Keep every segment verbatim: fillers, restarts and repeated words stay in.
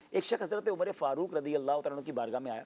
एक शख्स हज़रत उमर फ़ारूक रज़ी अल्लाह तआला अन्हु की बारगाह में आया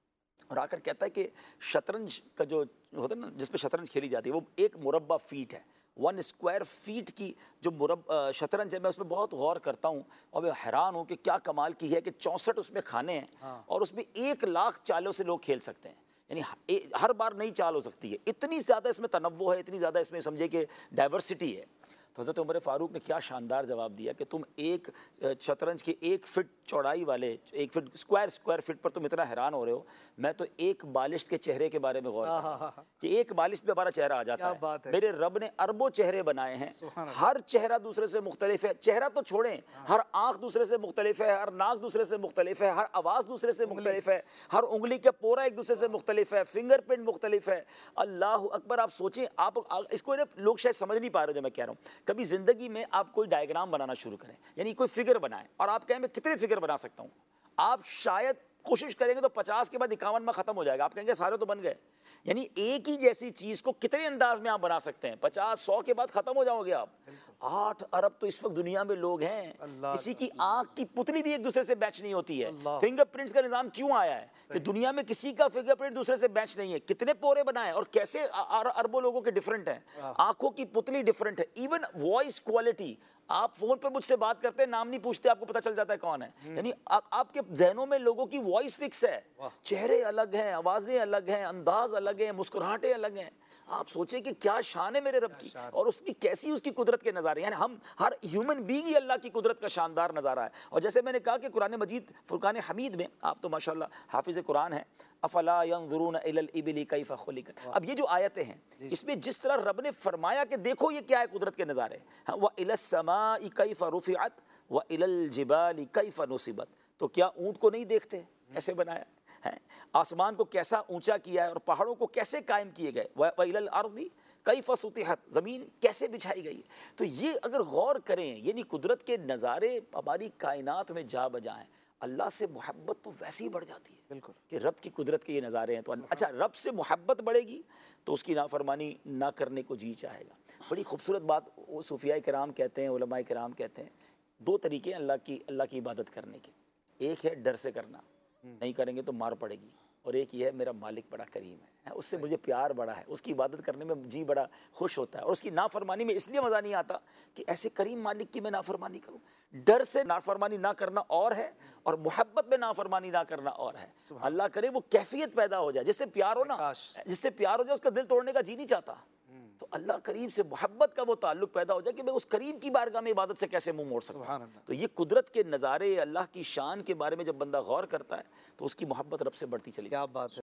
और आकर कहता है कि शतरंज का जो होता है ना, जिस पे शतरंज खेली जाती है, वो एक मुरब्बा फीट है, वन स्क्वायर फीट की जो मुरब शतरंज है, मैं उसमें बहुत गौर करता हूँ और मैं हैरान हूँ कि क्या कमाल की है कि चौंसठ उसमें खाने हैं। हाँ। और उसमें एक लाख चालों से लोग खेल सकते हैं, यानी हर बार नई चाल हो सकती है। इतनी ज़्यादा इसमें तनव्वो है, इतनी ज़्यादा इसमें समझे कि डाइवर्सिटी है। तो हज़रत उमर फ़ारूक ने क्या शानदार जवाब दिया कि तुम एक शतरंज के एक फिट चौड़ाई वाले, एक फिट स्क्वायर स्क्वायर फिट पर तुम इतना हैरान हो रहे हो, मैं तो एक बालिश के चेहरे के बारे में गौर कर रहा हूं कि एक बालिश पे हमारा चेहरा आ जाता है। है मेरे रब ने अरबों चेहरे बनाए हैं, हर चेहरा दूसरे से मुख्तलिफ है। चेहरा तो छोड़ें, हर आंख दूसरे से मुख्तलिफ है, हर नाक दूसरे से मुख्तलिफ है, हर आवाज़ दूसरे से मुख्तलिफ है, हर उंगली का पोरा एक दूसरे से मुख्तलिफ है, फिंगरप्रिंट मुख्तलिफ है। अल्लाह अकबर। आप सोचें, आप इसको लोग शायद समझ नहीं पा रहे जो मैं कह रहा हूँ। कभी ज़िंदगी में आप कोई डायग्राम बनाना शुरू करें, यानी कोई फिगर बनाएं, और आप कहें मैं कितने फिगर बना सकता हूँ, आप शायद कोशिश करेंगे तो पचास के बाद इक्यावन में ख़त्म हो जाएगा। आप कहेंगे सारे तो बन गए। यानी एक ही जैसी चीज़ को कितने अंदाज में आप बना सकते हैं, पचास सौ के बाद ख़त्म हो जाओगे आप। आठ अरब तो इस वक्त दुनिया में लोग हैं, किसी की आंख की पुतली भी एक दूसरे से मैच नहीं होती है। फिंगरप्रिंट्स का निज़ाम क्यों आया है कि दुनिया में किसी का फिंगरप्रिंट दूसरे से मैच नहीं है। कितने पोरे बनाए और कैसे अरबों लोगों के डिफरेंट हैं, आंखों की पुतली डिफरेंट है। इवन वॉइस क्वालिटी, आप फोन पे मुझसे बात करते हैं, नाम नहीं पूछते, आपको पता चल जाता है कौन है। यानी आ, आपके जहनों में लोगों की वॉइस फिक्स है, चेहरे अलग हैं, आवाजें अलग हैं, अंदाज अलग हैं, मुस्कुराहटें अलग हैं। आप सोचें कि क्या शान है मेरे रब की और उसकी कैसी उसकी कुदरत के नज़ारे। यानी हम हर ह्यूमन बीइंग ही अल्लाह की कुदरत का शानदार नज़ारा है। और जैसे मैंने कहा कि कुरान मजीद फुरकान हमीद में, आप तो माशाल्लाह हाफिज़ कुरान हैं, अफला यंजुरून इलल इबिली कैफ़ खुलिकत। अब ये जो आयतें हैं, इसमें जिस तरह रब ने फरमाया कि देखो ये क्या है कुदरत के नज़ारे, व इलस समाई कैफ़ रुफ़िअत व इलल जिबाली कैफ़ नुसिबत। तो क्या ऊँट को नहीं देखते ऐसे बनाया है, आसमान को कैसा ऊंचा किया है और पहाड़ों को कैसे कायम किए गए, व इलल अर्दी कैफ़ सुतिहत, ज़मीन कैसे बिछाई गई। तो ये अगर गौर करें, यानी कुदरत के नज़ारे हमारी कायनात में जा बजा हैं। अल्लाह से मोहब्बत तो वैसे ही बढ़ जाती है, बिल्कुल, कि रब की कुदरत के ये नज़ारे हैं। तो अच्छा, रब से मोहब्बत बढ़ेगी तो उसकी नाफरमानी ना करने को जी चाहेगा। बड़ी खूबसूरत बात वो सूफिया किराम कहते हैं, उलमा किराम कहते हैं, दो तरीके हैं अल्लाह की अल्लाह की इबादत करने के। एक है डर से करना, नहीं करेंगे तो मार पड़ेगी, और एक ये है मेरा मालिक बड़ा करीम है, उससे मुझे प्यार बड़ा है, उसकी इबादत करने में जी बड़ा खुश होता है, और उसकी नाफरमानी में इसलिए मज़ा नहीं आता कि ऐसे करीम मालिक की मैं नाफरमानी करूं। डर से नाफरमानी ना करना और है, और मोहब्बत में नाफरमानी ना करना और है। अल्लाह करे वो कैफियत पैदा हो जाए, जिससे प्यार हो ना, जिससे प्यार हो जाए उसका दिल तोड़ने का जी नहीं चाहता। तो अल्लाह करीम से मोहब्बत का वो ताल्लुक पैदा हो जाए कि मैं उस करीम की बारगाह में इबादत से कैसे मुंह मोड़ सकता हूं। तो ये कुदरत के नज़ारे, अल्लाह की शान के बारे में जब बंदा गौर करता है तो उसकी मोहब्बत रब से बढ़ती चली। क्या बात है।